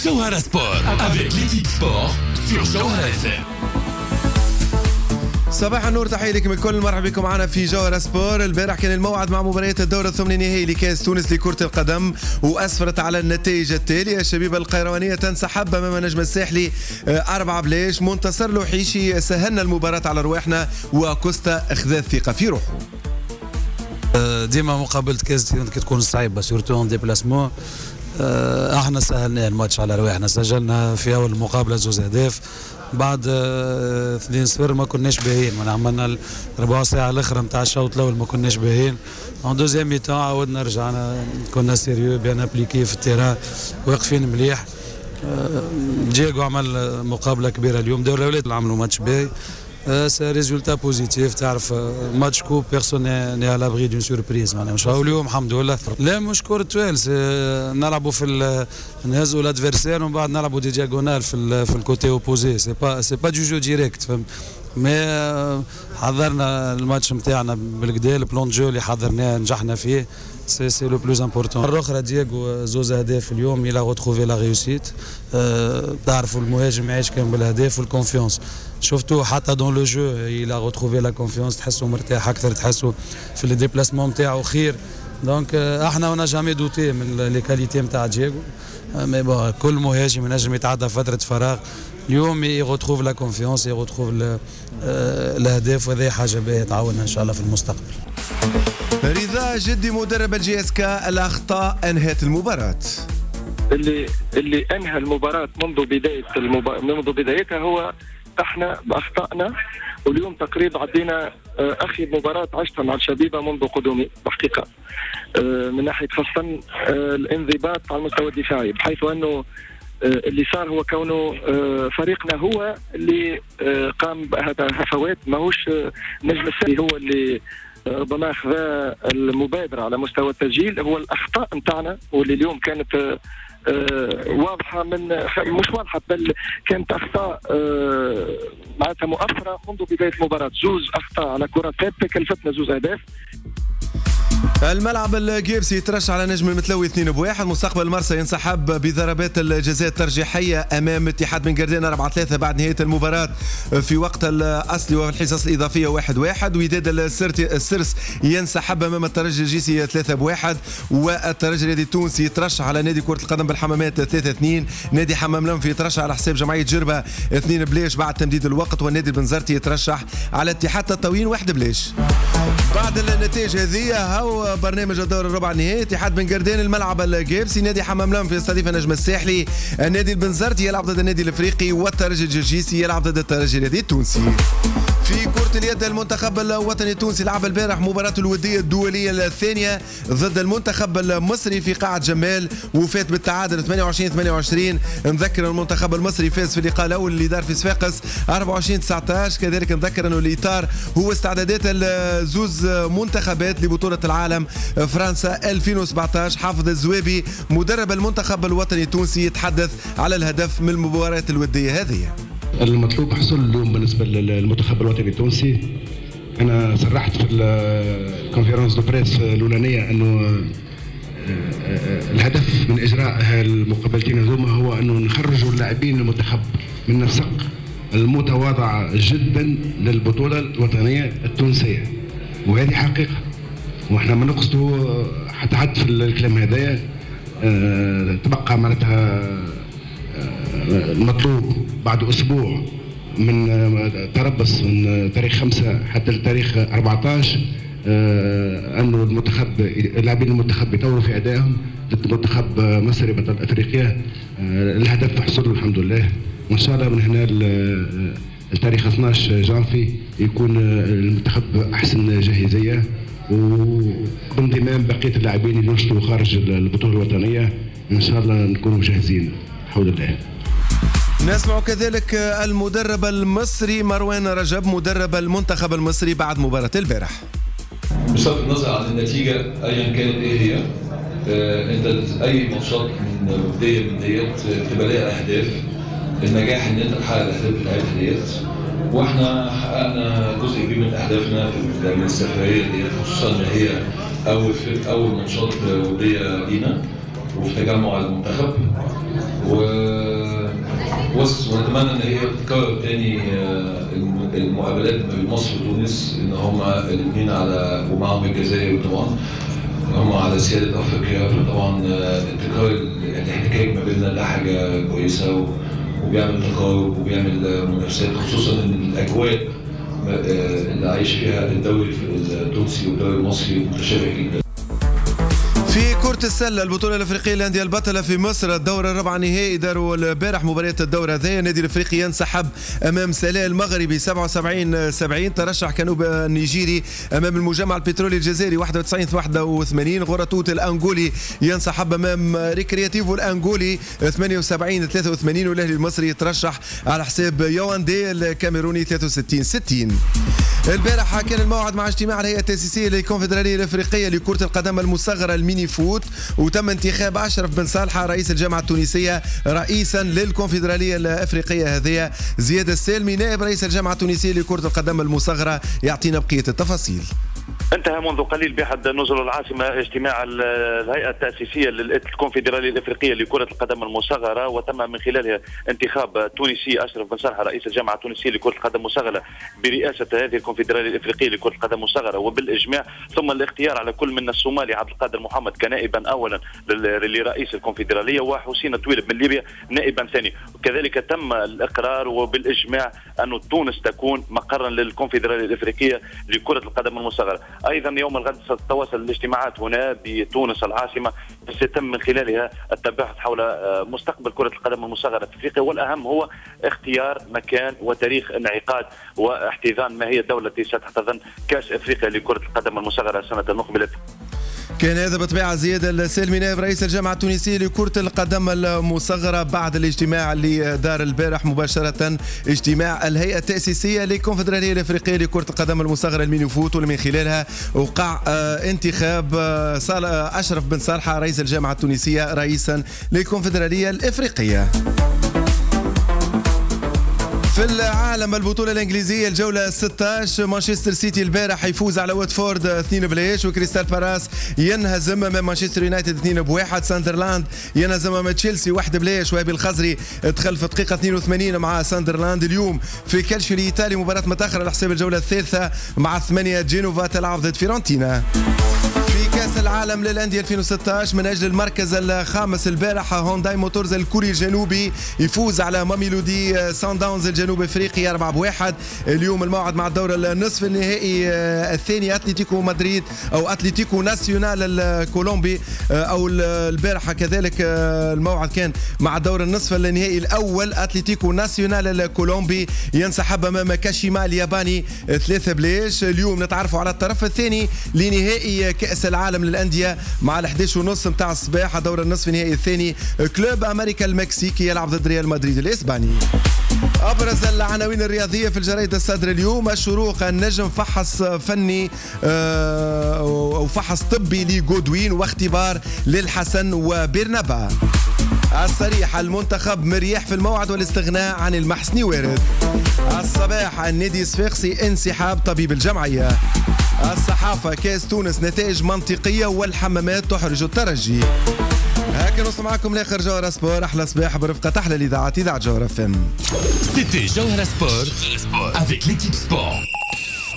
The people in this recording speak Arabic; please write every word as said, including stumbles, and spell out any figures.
Jawhara Sport avec l'équipe sport sur Jawhara اف ام. صباح النور، تحية لكم الكل، مرحبا بكم معنا في جوهرة سبور. البارح كان الموعد مع مباريات الدورة الثمن نهائي لكأس تونس لكرة القدم، وأسفرت على النتائج التالية. الشبيبة القيروانية تنسحب أمام نجم الساحلي أربعة بلاش. منتصر لوحيشي سهلنا المباراة على رواحنا، وكوستا أخذ الثقة في روحه. ديما مقابلة كأس كي تكون صعيبة سورتو اون ديبلاسمون. احنا سهلنا الماتش على رواحنا، سجلنا في اول مقابله زوز اهداف، بعد اثنين صفر ما كناش باهيين، ما عملنا ربع ساعه الاخرى نتاع الشوط الاول ما كناش باهيين. اون دوزيام مي تاع عاودنا رجعنا، كنا سيريو بيان ابليكي في التيران، واقفين مليح. دييغو عمل مقابله كبيره اليوم، دور الاولاد اللي عملوا ماتش باهي. سي ريزولتا بوزيتيف، تعرف ماتش كوب بيرسون ني على لابري دون سوربريز، معناها مش اليوم الحمد لله. لا مش كرة تويل، نلعبوا في نهزوا الادفيرسير ومن بعد نلعبوا دي دياغونال في في الكوتي اوبوزي، سي با سي با دو جو ديريكت، فهمت؟ مي حضرنا الماتش نتاعنا بالكدا، البلان جو اللي حضرناه نجحنا فيه، سي سي لو بلوز امبورتون. مرة أخرى دييغو زوز أهداف اليوم، إلا غوتخوفي لا ريوسيت. تعرفوا المهاجم يعيش كان بالأهداف والكونفيونس، شفتوا حتى دون لو جو إلا غوتخوفي لا كونفيونس، تحسوا مرتاح أكثر، تحسوا في لي ديبلاسمون نتاعو خير. دونك احنا ونا جامي دوتي من لي كاليتي نتاع دييغو، مي بون كل مهاجم ينجم يتعدى فترة فراغ، اليوم يغوتخوف لا كونفيونس، يغوتخوف الأهداف، وهذه حاجة باهية تعاوننا إن شاء الله في المستقبل. رضا جدي مدرب الجي اس كا، الأخطاء أنهت المباراة. اللي اللي أنهى المباراة منذ بداية المباراة منذ بدايتها هو احنا بأخطائنا، واليوم تقريبا عدينا أخي مباراة عشتها مع الشبيبة منذ قدومي بحقيقة، من ناحية خاصة الانضباط على المستوى الدفاعي، بحيث أنه اللي صار هو كونه فريقنا هو اللي قام بهذا هفوات، ماهوش نجم السري هو اللي ربما أخذ المبادرة على مستوى التسجيل. هو الأخطاء نتاعنا واللي اليوم كانت واضحة، من مش واضحة بل كانت أخطاء معناتها مؤثرة منذ بداية المباراة. زوز أخطاء على كرة ثابتة كلفتنا زوز أهداف. الملعب الجيبسي يترشح على نجم المتلوي اثنين بواحد. مستقبل مرسى ينسحب بضربات الجزاء الترجيحيه امام اتحاد بن قردان أربعة ثلاثة بعد نهايه المباراه في وقت الاصلي وفي الحصص الاضافيه واحد واحد. وداد السرس ينسحب امام الترجي الجيسي ثلاثة بواحد. والترجي الرياضي التونسي يترشح على نادي كره القدم بالحمامات ثلاثة اثنين. نادي حمام لنف يترشح على حساب جمعيه جربه اثنين بلاش بعد تمديد الوقت. والنادي البنزرتي يترشح على اتحاد تطاوين واحد بلاش. بعد النتائج هذه هاو برنامج الدور الربع النهائي. اتحاد بن قردان الملعب الجيبسي، نادي حمام لنف يستضيف النجم الساحلي، النادي البنزرتي يلعب ضد النادي الافريقي، والترجي الجرجيسي يلعب ضد الترجي الرياضي التونسي. في كرة اليد المنتخب الوطني التونسي لعب البارح مباراته الودية الدولية الثانية ضد المنتخب المصري في قاعة جمال، وفات بالتعادل ثمانية وعشرين ثمانية وعشرين. نذكر المنتخب المصري فاز في اللقاء الأول اللي دار في صفاقس أربعة وعشرين تسعة عشر. كذلك نذكر أنه الإطار هو استعدادات الزوز منتخبات لبطولة العالم فرنسا ألفين وسبعة عشر. حافظ الزوابي مدرب المنتخب الوطني التونسي يتحدث على الهدف من المباريات الودية هذه. المطلوب حصول اليوم بالنسبة للمنتخب الوطني التونسي، أنا صرحت في الكونفيرنس دو بريس الأولانية أنه الهدف من إجراء المقابلتين هذوما هو أنه نخرجوا اللاعبين المنتخب من النسق المتواضع جدا للبطولة الوطنية التونسية، وهذه حقيقة، وإحنا ما نقصدوا حتى حد في الكلام هذايا. تبقى معناتها المطلوب بعد أسبوع من تربص من تاريخ خمسة حتى التاريخ أربعة عشر، أنه المنتخب اللاعبين المنتخب يطوروا في أدائهم ضد منتخب مصري بطل أفريقيا. الهدف حصوله الحمد لله، وإن شاء الله من هنا التاريخ اثني عشر جانفي يكون المنتخب أحسن جاهزية، وبانضمام بقية اللاعبين اللي ينشطوا خارج البطولة الوطنية إن شاء الله نكونوا جاهزين بحول الله. نسمع كذلك المدرب المصري مروان رجب مدرب المنتخب المصري بعد مباراة البارح. بصرف النظر عن النتيجة أيا كانت إيه هي، آه أنت أي ماتشات من بداية من ديت بتبقى لها أهداف. النجاح إن أنت تحقق الأهداف بتاعتها ديت، وإحنا حققنا جزء كبير من أهدافنا في السفرية ديت، خصوصا إن هي أول أول ماتشات ودية لينا. وفي تجمع المنتخب و بص ونتمنى ان هي تتكرر تاني المقابلات ما بين مصر وتونس ان هما الاثنين على ومعهم الجزائر طبعا هم على سياده افريقيا. فطبعا تكرار الاحتكاك ما بيننا ده حاجه كويسه وبيعمل تقارب وبيعمل منافسات، خصوصا ان الاجواء اللي عايش فيها الدوري التونسي والدوري المصري متشابه جدا. في كرة السلة البطولة الافريقية للأندية البطلة في مصر، الدورة الربع نهائي داروا البارح مباريات الدورة هذه. النادي الافريقي ينسحب امام سلاء المغربي سبعة وسبعين سبعين، ترشح كانوب النيجيري امام المجمع البترولي الجزائري واحد وتسعين واحد وثمانين، غوراتوت الانغولي ينسحب امام ريكرياتيفو الانغولي ثمانية وسبعين ثلاثة وثمانين، والاهلي المصري يترشح على حساب يواندي الكاميروني ثلاثة وستين ستين. البارح كان الموعد مع اجتماع الهيئة التأسيسية للكونفدرالية الافريقية لكرة القدم المصغرة الميني فوت، وتم انتخاب أشرف بن صالحة رئيس الجامعة التونسية رئيسا للكونفدرالية الافريقية هذه. زياد السالمي نائب رئيس الجامعة التونسية لكرة القدم المصغرة يعطينا بقية التفاصيل. انتهى منذ قليل بحد نزل العاصمة اجتماع الهيئة التأسيسية للكونفدرالية الافريقية لكرة القدم المصغرة، وتم من خلالها انتخاب تونسي اشرف بن صالحة رئيس الجامعة التونسية لكرة القدم المصغرة برئاسة هذه الكونفدرالية الافريقية لكرة القدم المصغرة وبالاجماع، ثم الاختيار على كل من الصومالي عبد القادر محمد كنائبا اولا لرئيس الكونفدرالية، وحسين طويلب من ليبيا نائبا ثاني. وكذلك تم الاقرار وبالاجماع ان تونس تكون مقرا للكونفدرالية الافريقية لكرة القدم المصغرة. ايضا يوم الغد ستتواصل الاجتماعات هنا بتونس العاصمه، سيتم من خلالها التباحث حول مستقبل كره القدم المصغره في افريقيا، والاهم هو اختيار مكان وتاريخ انعقاد واحتضان ما هي الدوله التي ستحتضن كاس افريقيا لكره القدم المصغره السنه المقبله. كان هذا بطبيعة زياد السالمي نائب رئيس الجامعة التونسية لكرة القدم المصغرة بعد الاجتماع اللي دار البارح مباشرة، اجتماع الهيئة التأسيسية للكونفدرالية الافريقية لكرة القدم المصغرة الميني فوت، واللي من خلالها وقع انتخاب أشرف بن صالحة رئيس الجامعة التونسية رئيسا للكونفدرالية الافريقية. في العالم البطولة الإنجليزية الجولة ستة عشر، مانشستر سيتي البارح يفوز على واتفورد اثنين بلاش، وكريستال بالاس ينهزم امام مانشستر يونايتد اثنين بواحد، ساندرلاند ينهزم امام تشيلسي واحد بلاش، وهبي الخزري دخل في دقيقة اثنين وثمانين مع ساندرلاند. اليوم في كالشيو الإيطالي مباراة متأخرة على حساب الجولة الثالثة مع ثمانية جينوفا تلعب ضد فيرونتينا. كأس العالم للأندية ألفين وستة عشر من أجل المركز الخامس البارح هونداي موتورز الكوري الجنوبي يفوز على ماميلودي سان داونز الجنوب افريقي أربعة بواحد. اليوم الموعد مع الدور النصف النهائي الثاني اتلتيكو مدريد او اتلتيكو ناسيونال الكولومبي، او البارحه كذلك الموعد كان مع الدور النصف النهائي الاول، اتلتيكو ناسيونال الكولومبي ينسحب امام كاشيما الياباني ثلاثة بلاش. اليوم نتعرفوا على الطرف الثاني لنهائي كأس العالم للأندية مع الحداش ونص متاع الصباح، دور النصف النهائي الثاني كلوب أمريكا المكسيكي يلعب ضد ريال مدريد الإسباني. أبرز العناوين الرياضية في الجريدة الصدر اليوم: الشروق النجم فحص فني أو فحص طبي لجودوين واختبار للحسن وبرنابا. الصريح: المنتخب مريح في الموعد والاستغناء عن المحسني وارد. الصباح: النادي الصفاقسي انسحاب طبيب الجمعية. الصحافة: كاس تونس نتائج منطقية والحمامات تحرج الترجي. هكا نوصل معكم لاخر جوهرة سبور. احلى صباح برفقة احلى الاذاعات اذاعة جوهرة فم. C'était Jawhara Sport avec l'équipe sport.